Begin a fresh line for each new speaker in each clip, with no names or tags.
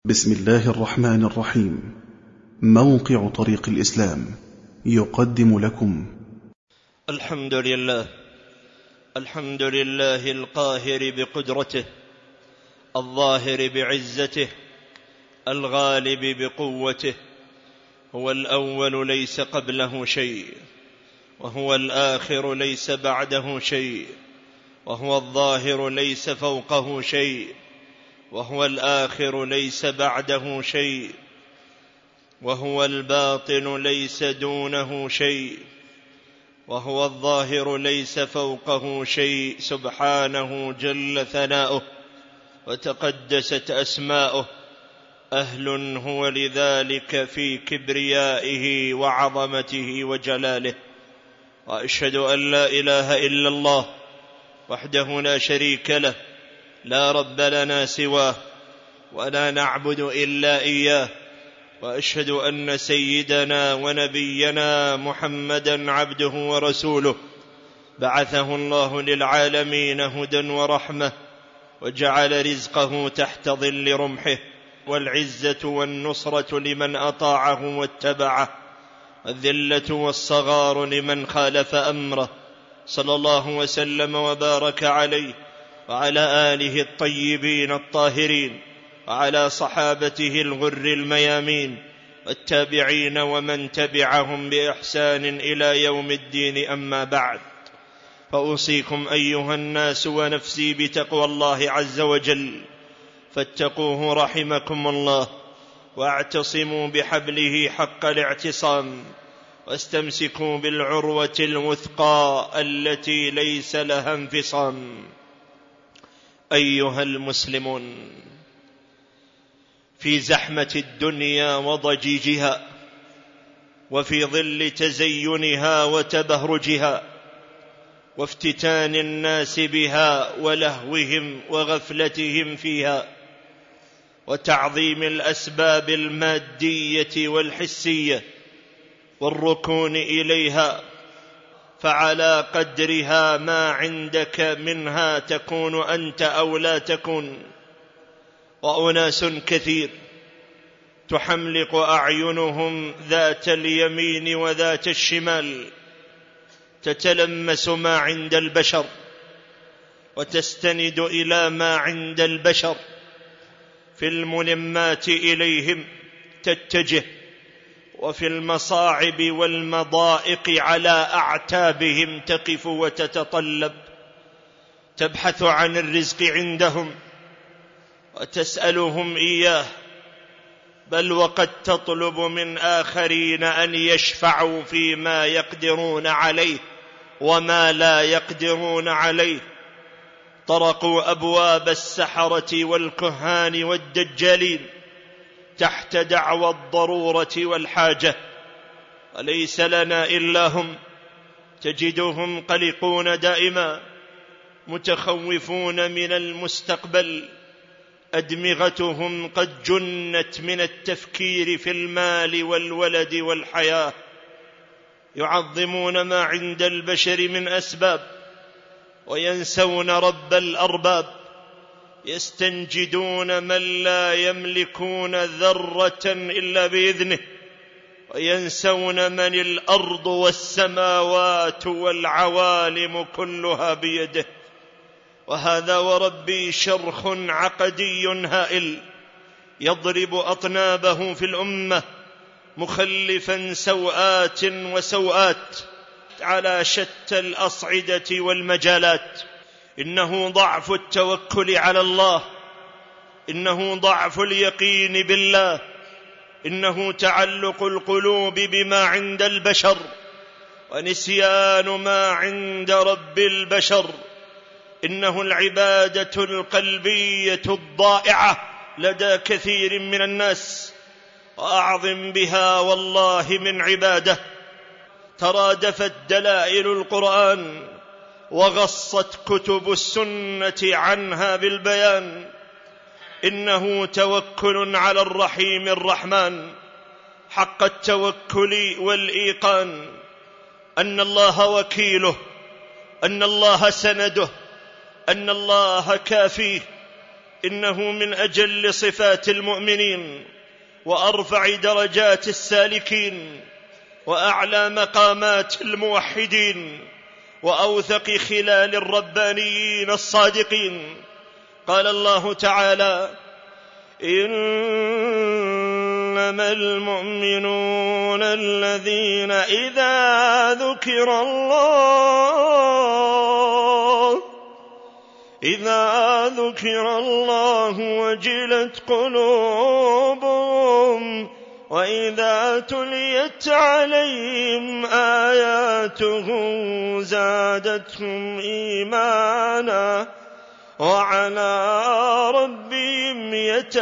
بسم الله الرحمن الرحيم. موقع طريق الإسلام يقدم لكم
الحمد لله القاهر بقدرته، الظاهر بعزته، الغالب بقوته. هو الأول ليس قبله شيء، وهو الآخر ليس بعده شيء، وهو الظاهر ليس فوقه شيء، وهو الآخر ليس بعده شيء، وهو الباطن ليس دونه شيء، وهو الظاهر ليس فوقه شيء. سبحانه جل ثناؤه وتقدست أسماؤه، أهل هو لذلك في كبريائه وعظمته وجلاله. وأشهد أن لا إله إلا الله وحده لا شريك له، لا رب لنا سواه، ولا نعبد إلا إياه. وأشهد أن سيدنا ونبينا محمدًا عبده ورسوله، بعثه الله للعالمين هدى ورحمة، وجعل رزقه تحت ظل رمحه، والعزة والنصرة لمن أطاعه واتبعه، الذلة والصغار لمن خالف أمره، صلى الله وسلم وبارك عليه وعلى آله الطيبين الطاهرين، وعلى صحابته الغر الميامين، والتابعين ومن تبعهم بإحسان إلى يوم الدين. أما بعد، فأوصيكم أيها الناس ونفسي بتقوى الله عز وجل، فاتقوه رحمكم الله، واعتصموا بحبله حق الاعتصام، واستمسكوا بالعروة الوثقى التي ليس لها انفصام. أيها المسلمون، في زحمة الدنيا وضجيجها، وفي ظل تزينها وتبهرجها، وافتتان الناس بها ولهوهم وغفلتهم فيها، وتعظيم الأسباب المادية والحسية والركون إليها، فعلى قدرها ما عندك منها تكون أنت أو لا تكون. وأناس كثير تحملق أعينهم ذات اليمين وذات الشمال، تتلمس ما عند البشر، وتستند إلى ما عند البشر، في الملمات إليهم تتجه، وفي المصاعب والمضائق على أعتابهم تقف وتتطلب، تبحث عن الرزق عندهم وتسألهم إياه، بل وقد تطلب من آخرين أن يشفعوا فيما يقدرون عليه وما لا يقدرون عليه. طرقوا أبواب السحرة والكهان والدجالين تحت دعوى الضرورة والحاجة، وليس لنا إلا هم. تجدهم قلقون دائما، متخوفون من المستقبل، أدمغتهم قد جنت من التفكير في المال والولد والحياة، يعظمون ما عند البشر من أسباب، وينسون رب الأرباب، يستنجدون من لا يملكون ذرة إلا بإذنه، وينسون من الأرض والسماوات والعوالم كلها بيده. وهذا وربي شرخ عقدي هائل يضرب أطنابه في الأمة، مخلفا سوءات وسوءات على شتى الأصعدة والمجالات. إنه ضعف التوكل على الله، إنه ضعف اليقين بالله، إنه تعلق القلوب بما عند البشر، ونسيان ما عند رب البشر. إنه العبادة القلبية الضائعة لدى كثير من الناس، وأعظم بها والله من عبادة. ترادفت دلائل القرآن وغصت كتب السنة عنها بالبيان. إنه توكل على الرحيم الرحمن حق التوكل والإيقان، أن الله وكيله، أن الله سنده، أن الله كافيه، إنه من أجل صفات المؤمنين وأرفع درجات السالكين وأعلى مقامات الموحدين وأوثق خلال الربانيين الصادقين. قال الله تعالى: إنما المؤمنون الذين إذا ذكر الله وجلت قلوبهم وإذا تليت عليهم آياته زادتهم إيمانا وعلى ربهم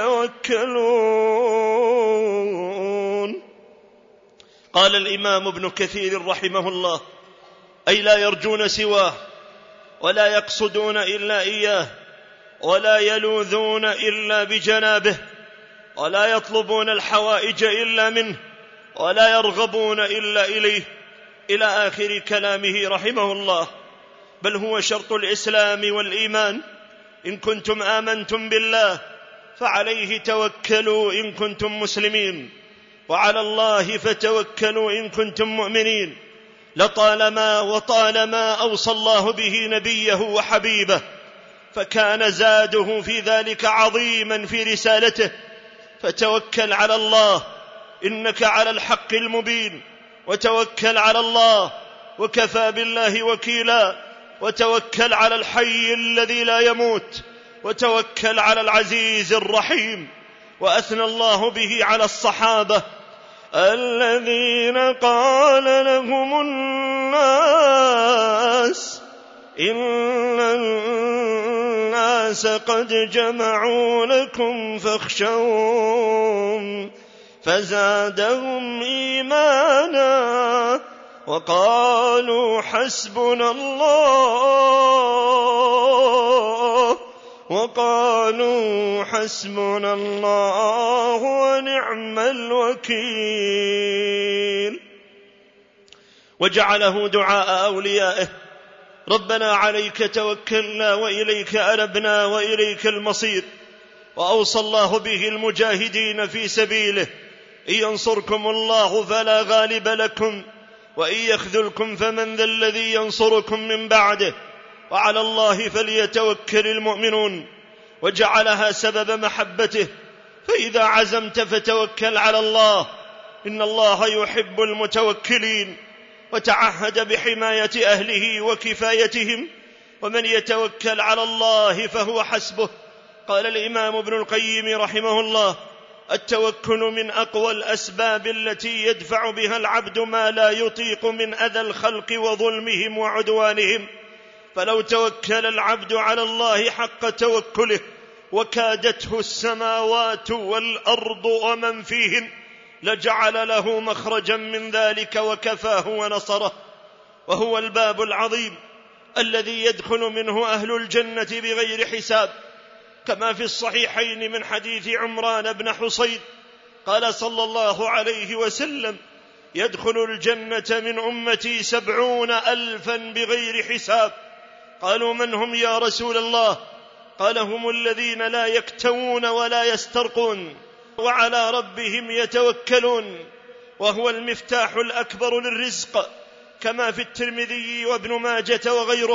يتوكلون. قال الإمام ابن كثير رحمه الله: أي لا يرجون سواه ولا يقصدون إلا إياه ولا يلوذون إلا بجنابه ولا يطلبون الحوائج إلا منه ولا يرغبون إلا إليه، إلى آخر كلامه رحمه الله. بل هو شرط الإسلام والإيمان: إن كنتم آمنتم بالله فعليه توكلوا إن كنتم مسلمين، وعلى الله فتوكلوا إن كنتم مؤمنين. وطالما أوصى الله به نبيه وحبيبه، فكان زاده في ذلك عظيما في رسالته. فتوكل على الله إنك على الحق المبين، وتوكل على الله وكفى بالله وكيلا، وتوكل على الحي الذي لا يموت، وتوكل على العزيز الرحيم. وأثنى الله به على الصحابة الذين قال لهم الناس: إن الناس قد جمعوا لكم فاخشوهم، فزادهم إيمانا وقالوا حسبنا الله ونعم الوكيل. وجعله دعاء أوليائه: ربنا عليك توكلنا وإليك أنبنا وإليك المصير. وأوصى الله به المجاهدين في سبيله: إن ينصركم الله فلا غالب لكم وإن يخذلكم فمن ذا الذي ينصركم من بعده وعلى الله فليتوكل المؤمنون. وجعلها سبب محبته: فإذا عزمت فتوكل على الله إن الله يحب المتوكلين. وتعهد بحماية أهله وكفايتهم: ومن يتوكل على الله فهو حسبه. قال الإمام ابن القيم رحمه الله: التوكل من أقوى الأسباب التي يدفع بها العبد ما لا يطيق من أذى الخلق وظلمهم وعدوانهم. فلو توكل العبد على الله حق توكله وكادته السماوات والأرض ومن فيهن لجعل له مخرجا من ذلك وكفاه ونصره. وهو الباب العظيم الذي يدخل منه أهل الجنة بغير حساب، كما في الصحيحين من حديث عمران بن حصين قال صلى الله عليه وسلم: يدخل الجنة من أمتي 70,000 بغير حساب. قالوا: من هم يا رسول الله؟ قال: هم الذين لا يكتوون ولا يسترقون وعلى ربهم يتوكلون. وهو المفتاح الأكبر للرزق، كما في الترمذي وابن ماجة وغيره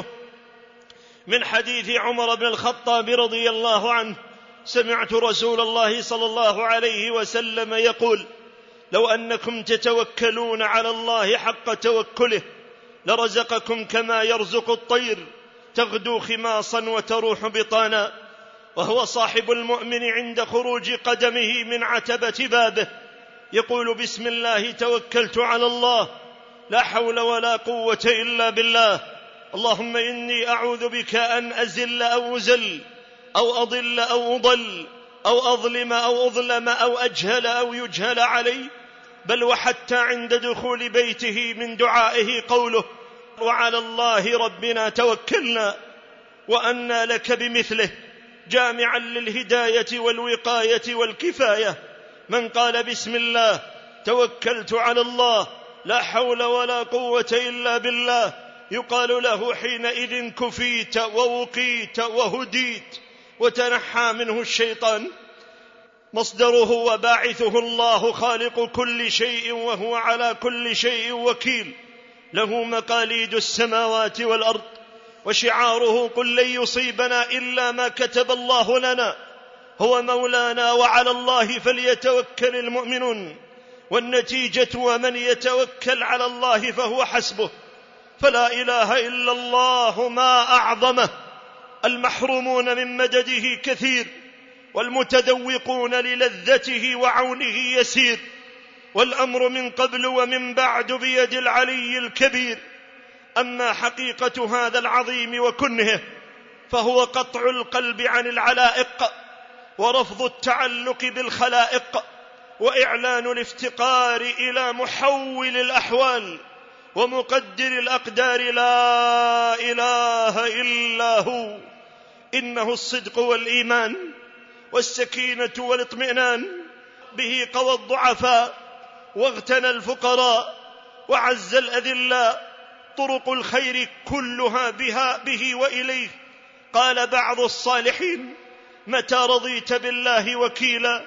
من حديث عمر بن الخطاب رضي الله عنه: سمعت رسول الله صلى الله عليه وسلم يقول: لو أنكم تتوكلون على الله حق توكله لرزقكم كما يرزق الطير تغدو خماصا وتروح بطانا. وهو صاحب المؤمن عند خروج قدمه من عتبة بابه يقول: بسم الله توكلت على الله، لا حول ولا قوة إلا بالله، اللهم إني أعوذ بك أن أزل أو أزل أو أضل أو أضل أو أظلم أو أظلم أو أجهل أو يجهل علي. بل وحتى عند دخول بيته من دعائه قوله: وعلى الله ربنا توكلنا وأنى لك بمثله، جامعا للهداية والوقاية والكفاية. من قال بسم الله توكلت على الله لا حول ولا قوة إلا بالله يقال له حينئذ كفيت ووقيت وهديت وتنحى منه الشيطان. مصدره وباعثه الله خالق كل شيء وهو على كل شيء وكيل، له مقاليد السماوات والأرض، وشعاره قل لن يصيبنا إلا ما كتب الله لنا هو مولانا وعلى الله فليتوكل المؤمنون، والنتيجة ومن يتوكل على الله فهو حسبه. فلا إله إلا الله ما أعظمه. المحرومون من مدده كثير، والمتذوقون للذته وعونه يسير، والأمر من قبل ومن بعد بيد العلي الكبير. أما حقيقة هذا العظيم وكنهه فهو قطع القلب عن العلائق، ورفض التعلق بالخلائق، وإعلان الافتقار إلى محول الأحوال ومقدر الأقدار لا إله إلا هو. إنه الصدق والإيمان والسكينة والاطمئنان، به قوى الضعفاء واغتنى الفقراء وعز الأذلاء، طرق الخير كلها به وإليه. قال بعض الصالحين: متى رضيت بالله وكيلا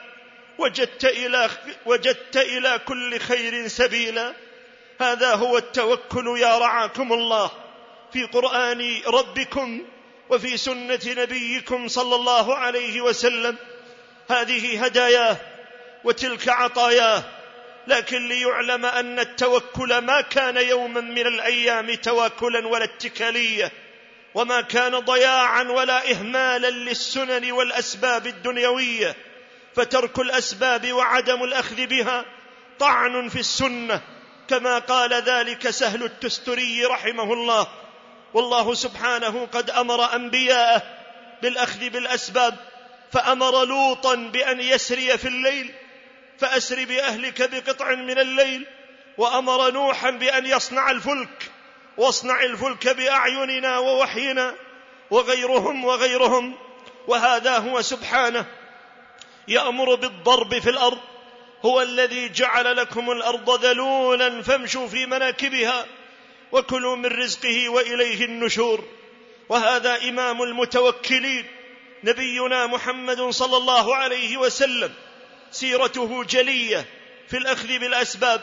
وجدت إلى كل خير سبيلا. هذا هو التوكل يا رعاكم الله، في قرآن ربكم وفي سنة نبيكم صلى الله عليه وسلم. هذه هداياه وتلك عطاياه، لكن ليعلم أن التوكل ما كان يوما من الأيام تواكلا ولا اتكالية، وما كان ضياعا ولا إهمالا للسنن والأسباب الدنيوية، فترك الأسباب وعدم الأخذ بها طعن في السنة، كما قال ذلك سهل التستري رحمه الله. والله سبحانه قد أمر أنبياءه بالأخذ بالأسباب، فأمر لوطا بأن يسري في الليل فأسر بأهلك بقطع من الليل، وأمر نوحا بأن يصنع الفلك واصنع الفلك بأعيننا ووحينا، وغيرهم. وهذا هو سبحانه يأمر بالضرب في الأرض، هو الذي جعل لكم الأرض ذلولا فامشوا في مناكبها وكلوا من رزقه وإليه النشور. وهذا إمام المتوكلين نبينا محمد صلى الله عليه وسلم، سيرته جلية في الأخذ بالأسباب،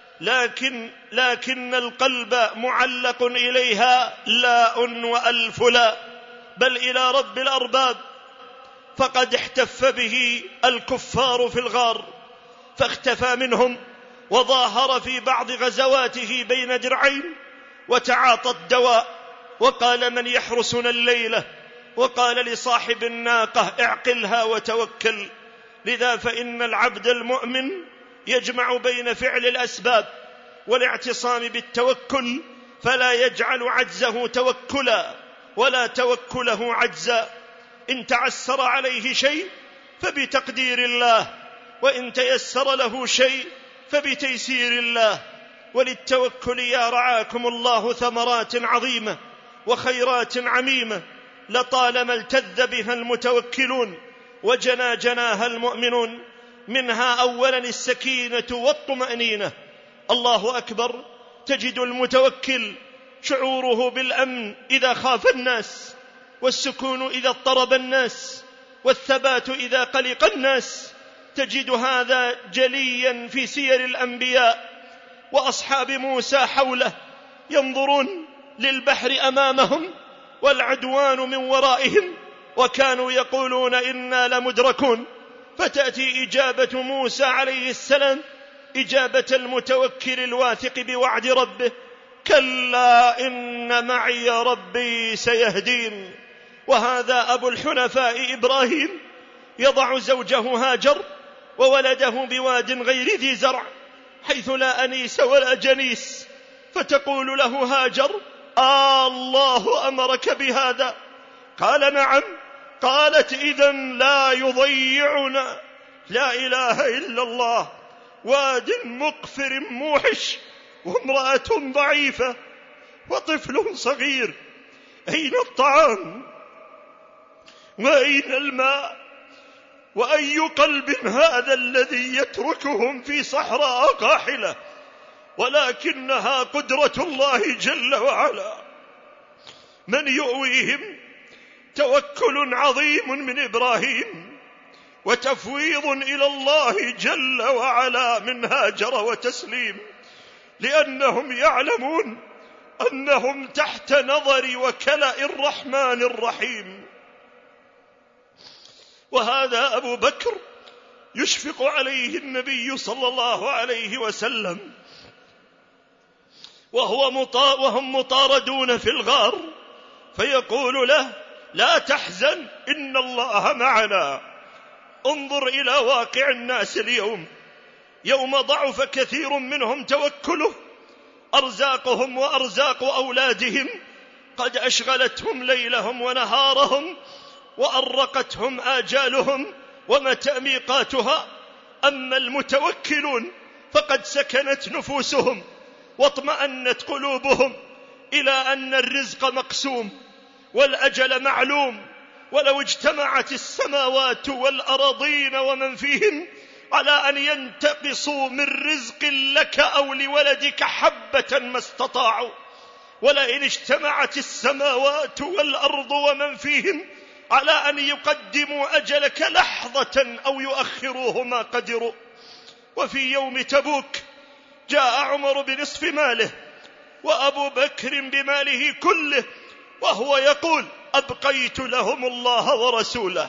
لكن القلب معلق إليها لاء وألف لا، بل إلى رب الأرباب. فقد احتف به الكفار في الغار فاختفى منهم، وظاهر في بعض غزواته بين درعين، وتعاطى الدواء وقال: من يحرسنا الليلة؟ وقال لصاحب الناقة: اعقلها وتوكل. لذا فإن العبد المؤمن يجمع بين فعل الأسباب والاعتصام بالتوكل، فلا يجعل عجزه توكلا ولا توكله عجزا. إن تعسر عليه شيء فبتقدير الله، وإن تيسر له شيء فبتيسير الله. وللتوكل يا رعاكم الله ثمرات عظيمة وخيرات عميمة، لطالما التذ بها المتوكلون وجنى جناها المؤمنون. منها أولا السكينة والطمأنينة. الله أكبر. تجد المتوكل شعوره بالأمن إذا خاف الناس، والسكون إذا اضطرب الناس، والثبات إذا قلق الناس. تجد هذا جليا في سير الأنبياء وأصحاب موسى حوله، ينظرون للبحر أمامهم والعدوان من ورائهم، وكانوا يقولون إنا لمدركون. فتأتي إجابة موسى عليه السلام إجابة المتوكل الواثق بوعد ربه: كلا إن معي ربي سيهدين. وهذا أبو الحنفاء إبراهيم يضع زوجه هاجر وولده بواد غير ذي زرع حيث لا أنيس ولا جنيس، فتقول له هاجر: الله أمرك بهذا؟ قال: نعم. قالت: إذن لا يضيعنا. لا إله إلا الله. واد مقفر موحش، وامرأة ضعيفة، وطفل صغير. أين الطعام؟ وأين الماء؟ وأي قلب هذا الذي يتركهم في صحراء قاحلة؟ ولكنها قدرة الله جل وعلا. من يؤويهم توكل عظيم من إبراهيم وتفويض إلى الله جل وعلا من هاجر وتسليم، لأنهم يعلمون أنهم تحت نظر وكلأ الرحمن الرحيم. وهذا أبو بكر يشفق عليه النبي صلى الله عليه وسلم وهم مطاردون في الغار، فيقول له: لا تحزن إن الله معنا. انظر إلى واقع الناس اليوم، يوم ضعف كثير منهم توكله، أرزاقهم وأرزاق أولادهم قد أشغلتهم ليلهم ونهارهم وأرقتهم آجالهم ومتى ميقاتها. أما المتوكلون فقد سكنت نفوسهم واطمأنت قلوبهم إلى أن الرزق مقسوم والأجل معلوم، ولو اجتمعت السماوات والأراضين ومن فيهم على أن ينتقصوا من رزق لك أو لولدك حبة ما استطاعوا، ولئن اجتمعت السماوات والأرض ومن فيهم على أن يقدموا أجلك لحظة أو يؤخروه ما قدروا. وفي يوم تبوك جاء عمر بنصف ماله وأبو بكر بماله كله، وهو يقول: أبقيت لهم الله ورسوله.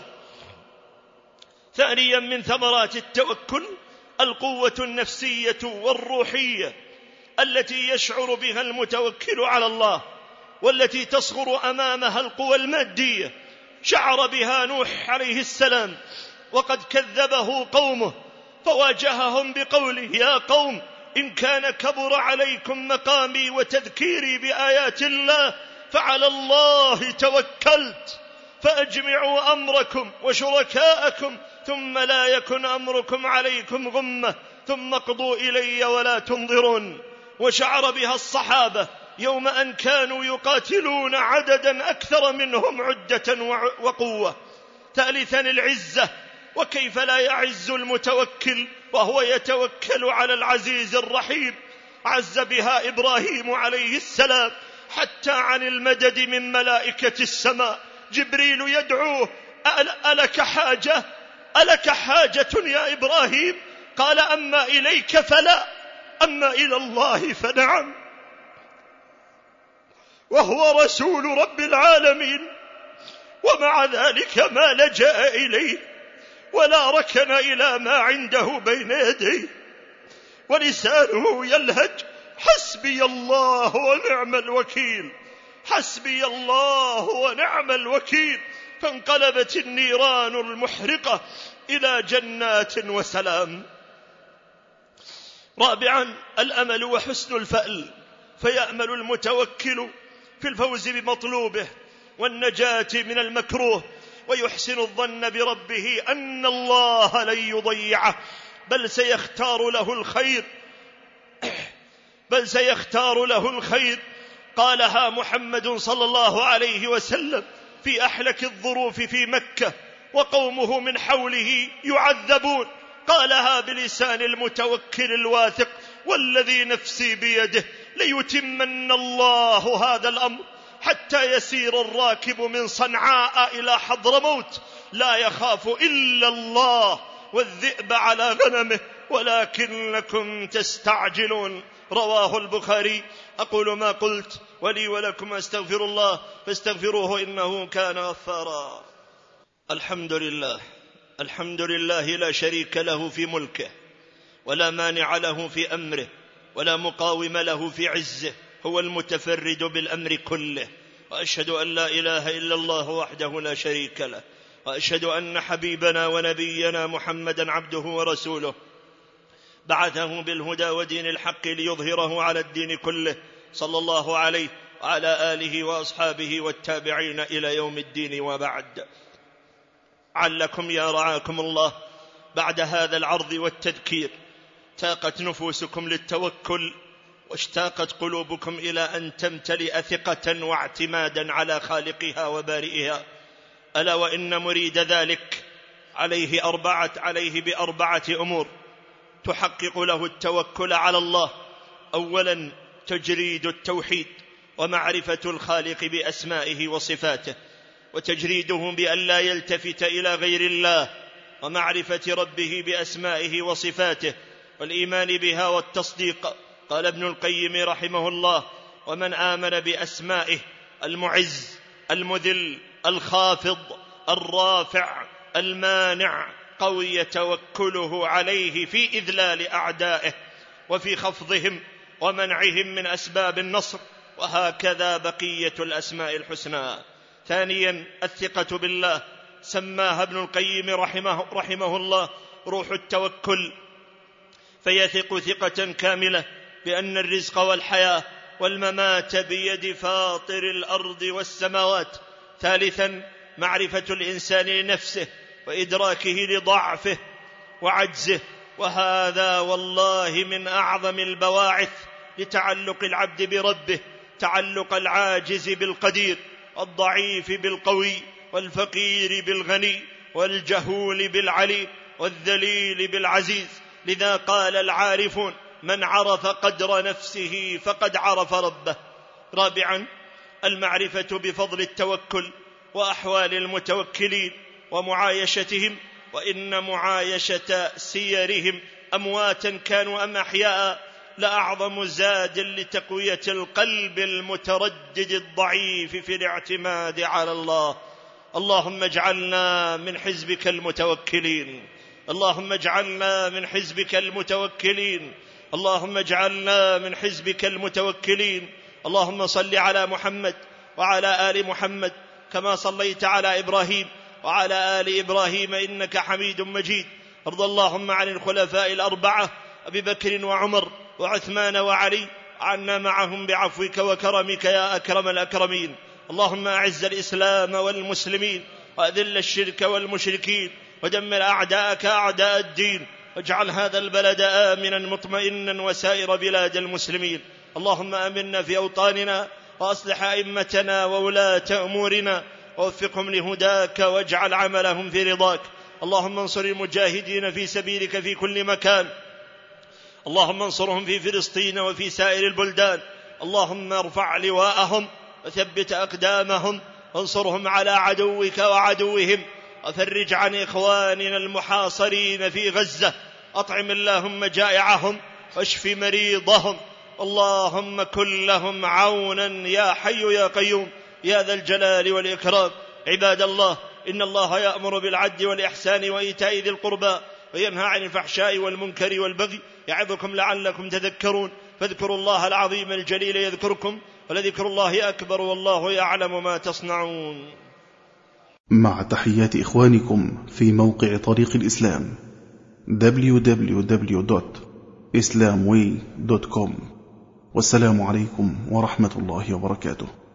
ثانيا من ثمرات التوكل القوة النفسية والروحية التي يشعر بها المتوكل على الله، والتي تصغر أمامها القوى المادية. شعر بها نوح عليه السلام وقد كذبه قومه، فواجههم بقوله: يا قوم إن كان كبر عليكم مقامي وتذكيري بآيات الله فعلى الله توكلت فأجمعوا أمركم وشركاءكم ثم لا يكن أمركم عليكم غمة ثم اقضوا إلي ولا تنظرون. وشعر بها الصحابة يوم أن كانوا يقاتلون عددا أكثر منهم عدة وقوة. ثالثا العزة، وكيف لا يعز المتوكل وهو يتوكل على العزيز الرحيم. عز بها إبراهيم عليه السلام حتى عن المدد من ملائكة السماء، جبريل يدعوه: ألك حاجة؟ ألك حاجة يا إبراهيم؟ قال: أما إليك فلا، أما إلى الله فنعم. وهو رسول رب العالمين، ومع ذلك ما لجأ إليه ولا ركن إلى ما عنده بين يديه، ولسانه يلهج: حسبي الله ونعم الوكيل، حسبي الله ونعم الوكيل. فانقلبت النيران المحرقة إلى جنات وسلام. رابعا الأمل وحسن الفأل، فيأمل المتوكل في الفوز بمطلوبه والنجاة من المكروه، ويحسن الظن بربه أن الله لن يضيعه بل سيختار له الخير. قالها محمد صلى الله عليه وسلم في أحلك الظروف في مكة وقومه من حوله يعذبون، قالها بلسان المتوكل الواثق: والذي نفسي بيده ليتمن الله هذا الأمر حتى يسير الراكب من صنعاء إلى حضرموت لا يخاف إلا الله والذئب على غنمه ولكنكم تستعجلون. رواه البخاري. أقول ما قلت، ولي ولكم أستغفر الله فاستغفروه إنه كان غفارا. الحمد لله لا شريك له في ملكه ولا مانع له في أمره ولا مقاوم له في عزه، هو المتفرد بالأمر كله. وأشهد أن لا إله إلا الله وحده لا شريك له، وأشهد أن حبيبنا ونبينا محمدا عبده ورسوله، بعثه بالهدى ودين الحق ليظهره على الدين كله، صلى الله عليه وعلى آله وأصحابه والتابعين إلى يوم الدين. وبعد، علكم يا رعاكم الله بعد هذا العرض والتذكير تاقت نفوسكم للتوكل واشتاقت قلوبكم إلى أن تمتلئ ثقة واعتمادا على خالقها وبارئها، ألا وإن مريد ذلك عليه بأربعة أمور تحقق له التوكل على الله. أولا تجريد التوحيد ومعرفة الخالق بأسمائه وصفاته، وتجريده بأن لا يلتفت إلى غير الله، ومعرفة ربه بأسمائه وصفاته والإيمان بها والتصديق. قال ابن القيم رحمه الله: ومن آمن بأسمائه المعز المذل الخافض الرافع المانع قوي توكله عليه في إذلال أعدائه وفي خفضهم ومنعهم من أسباب النصر، وهكذا بقية الأسماء الحسنى. ثانيا الثقة بالله، سماها ابن القيم رحمه الله روح التوكل، فيثق ثقة كاملة بأن الرزق والحياة والممات بيد فاطر الأرض والسماوات. ثالثا معرفة الإنسان لنفسه وإدراكه لضعفه وعجزه، وهذا والله من أعظم البواعث لتعلق العبد بربه، تعلق العاجز بالقدير، الضعيف بالقوي، والفقير بالغني، والجهول بالعليم، والذليل بالعزيز. لذا قال العارفون: من عرف قدر نفسه فقد عرف ربه. رابعا المعرفة بفضل التوكل وأحوال المتوكلين ومعايشتهم، وإن معايشة سيرهم أمواتا كانوا أم أحياء لأعظم زاد لتقوية القلب المتردد الضعيف في الاعتماد على الله. اللهم اجعلنا من حزبك المتوكلين، اللهم اجعلنا من حزبك المتوكلين، اللهم اجعلنا من حزبك المتوكلين. اللهم صل على محمد وعلى آل محمد كما صليت على إبراهيم وعلى آل إبراهيم إنك حميد مجيد. ارض اللهم عن الخلفاء الأربعة أبي بكر وعمر وعثمان وعلي، عنا معهم بعفوك وكرمك يا أكرم الأكرمين. اللهم أعز الإسلام والمسلمين، وأذل الشرك والمشركين، ودمر أعداءك أعداء الدين، واجعل هذا البلد آمنا مطمئنا وسائر بلاد المسلمين. اللهم آمنا في أوطاننا، وأصلح أئمتنا وولاة أمورنا، ووفقهم لهداك، واجعل عملهم في رضاك. اللهم انصر المجاهدين في سبيلك في كل مكان، اللهم انصرهم في فلسطين وفي سائر البلدان. اللهم ارفع لواءهم وثبت أقدامهم، وانصرهم على عدوك وعدوهم، وفرج عن إخواننا المحاصرين في غزة. أطعم اللهم جائعهم واشف مريضهم. اللهم كن لهم عونا يا حي يا قيوم يا ذا الجلال والإكرام. عباد الله، إن الله يأمر بالعدل والإحسان وإيتاء ذي القربى، وينهى عن الفحشاء والمنكر والبغي، يعظكم لعلكم تذكرون. فاذكروا الله العظيم الجليل يذكركم، ولذكر الله أكبر، والله يعلم ما تصنعون.
مع تحيات إخوانكم في موقع طريق الإسلام www.islamway.com. والسلام عليكم ورحمة الله وبركاته.